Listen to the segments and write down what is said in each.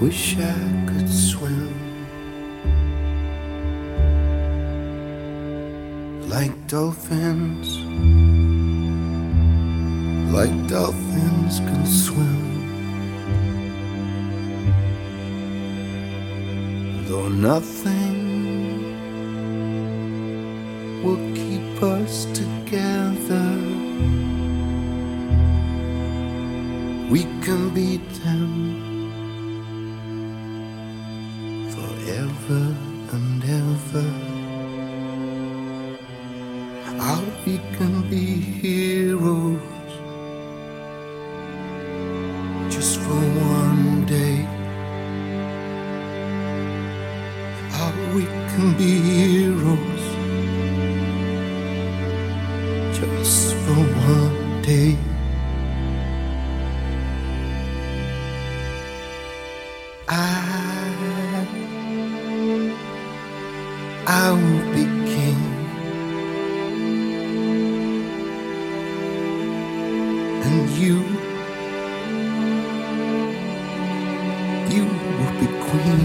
wish I could swim like dolphins, like dolphins can swim. Though nothing will keep us together, we can beat them forever and ever. How we can be heroes just for one day. How we can be heroes just for one day. I will be king, and you will be queen.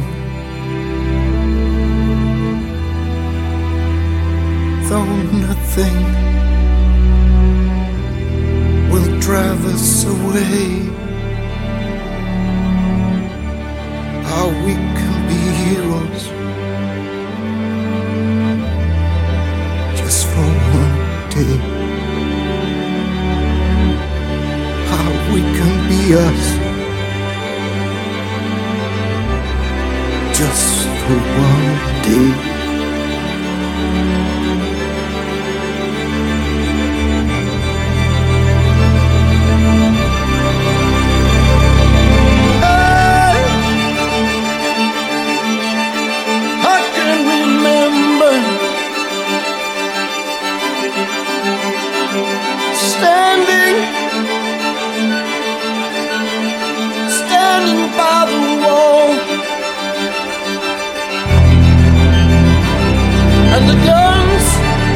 Though nothing will drive us away, how we can be heroes just for one day. How we can be us just for one day. Standing by the wall, and the guns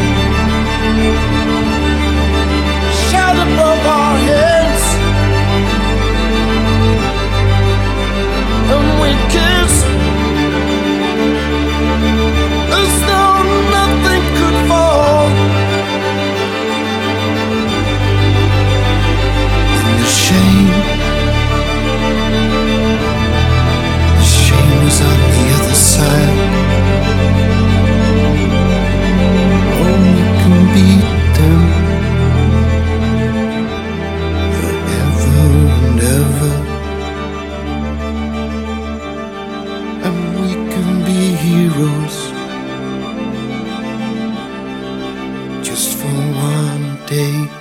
shout above our heads, and we kiss as though nothing could fall. And the shame is on the other side. Oh, we can beat them forever and ever, and we can be heroes just for one day.